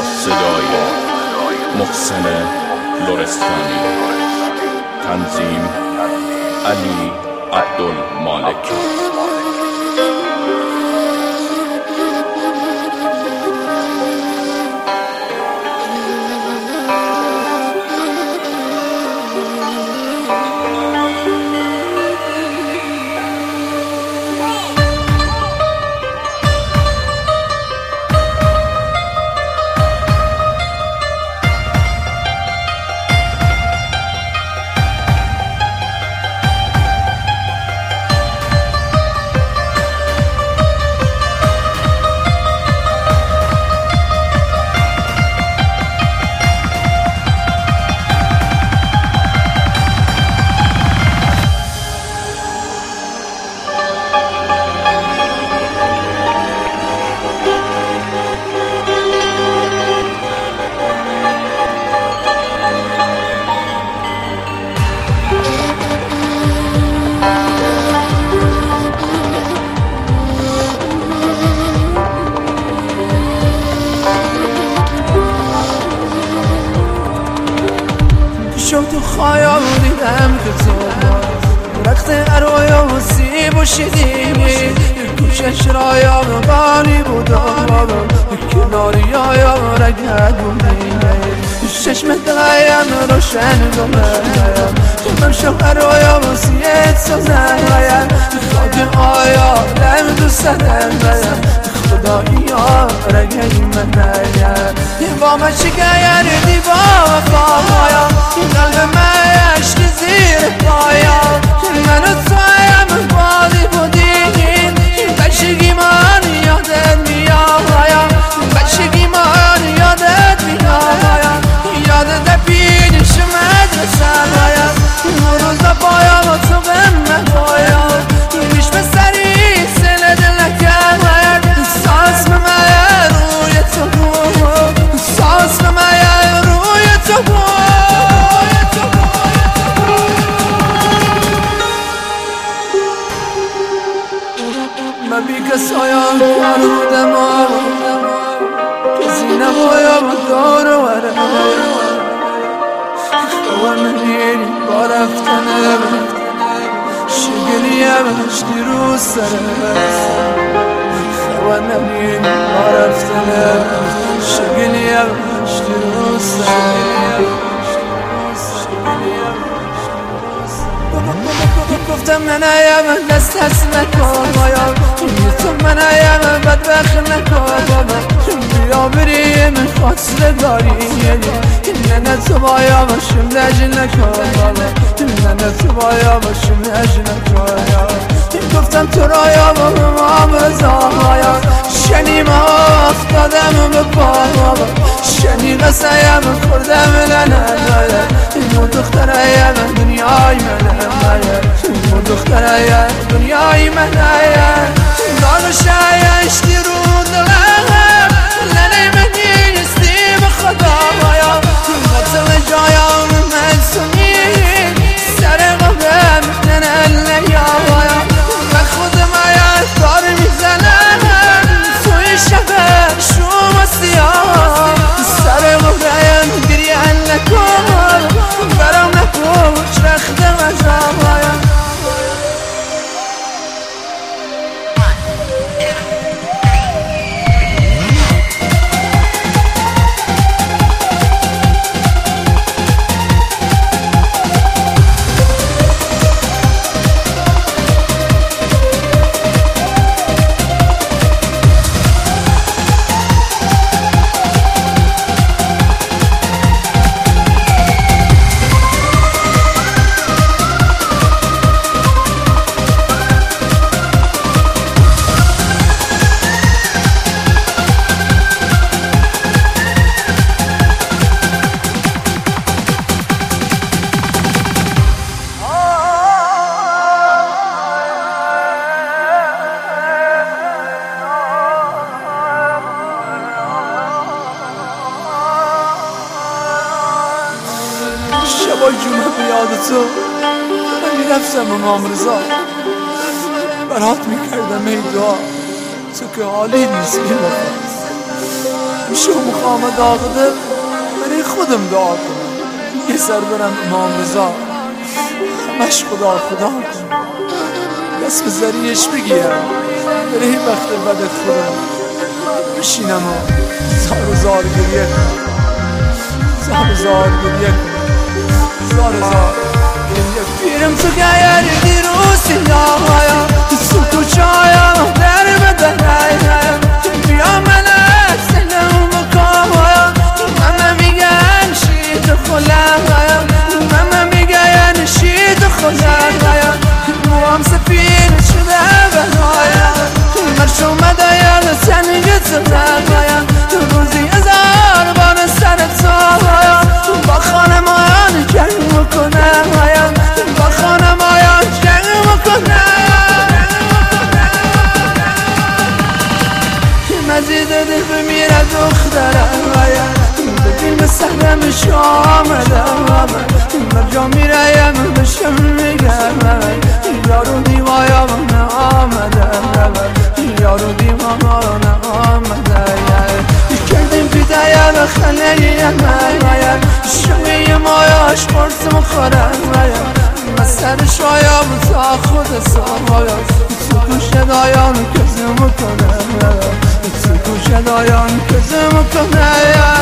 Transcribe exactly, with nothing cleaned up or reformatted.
صدای محسن لرستانی. تنظیم علی عبدالمالکی. شم تو خیال دیدم که تو رخت ارویا و سیب و شدیدی کوشش رایا و بانی بودم کناری آیا رگت بودی چشمت دقایم روشن دومه من شم ارویا و سیب سازم خاک آیا لم دوست دارم خدایی ها رگی من نیم با من شکایر دی با وفایا قلب من عشق زیر پایا من و تویم بادی بودیم بچگی من یادت میاد بچگی من یادت میاد یادت پیش مدرسه اون روزا پایا و تو به من پایا میش به سری سل دل کرد ساس به من روی تو بود ساس به من روی تو بود من بی کسایم کرودم کسی نبایم دار و وره خواه منیری با رفتنه شگلیم هشتی رو سره خواه منیری با رفتنه شگلیم هشتی رو سره گفتم من ایم دست هست نکن باید تو من ایم بدبخت نکن بابا بیا بریم فاصله داری نه نه تو باید باشم لج نکن بابا نه تو باید باشم لج نکن گفتم تو رایا با ما رضا شنیم افتادم به پا بابا شنی قصایم خوردم لنه این دختره دنیای منه این دختره دنیای منه دار و شای اشتی رو دلم لنه منی نیستی به خدا بایا بطل جایم من سنی سر قبرم ننه لیا بایا من خودم آید دار میزنم توی شبه شوم سیاه سر قبرم گریه نکن برام نپوش رختم از آبایم شبای جمعه به یاد تو من میرفتم امام رضا برات میکردم ای دعا تو که حالی نیستی میشه مخام داغده برای خودم دعا کنم یه سر برم امام رضا همش خدا خدا کنم دست به ذریعش بگیرم برای وقت بدت خودم بشینم و زار زار گریه کنم زار زار گریه کنم زار زار گریه کنم پیرم تو گیر دیروسی لاغایا تو کوچایا در بدنایا بیا منت سلام بکایا ماما میگن شید خلایا ماما میگن شید خلایا موام سفینه شده بهایا مرش اومده یاد سنگت زدایا روزی هزار بار سرت سایا با خانمان جنگ بکنه با خانمان جنگ بکنه مزید دل بمیره دخترم ببین به سهرمش آمده مرجا میرایم بشم میگم یارو دیوایا من آمده یارو دیوایا من آمده کردیم پیدایا به خانه من شوی مایاش پرس مخورم من سر شایم تا خود سایا تو گوش دایان کزم کنم تو گوش دایان کزم کنم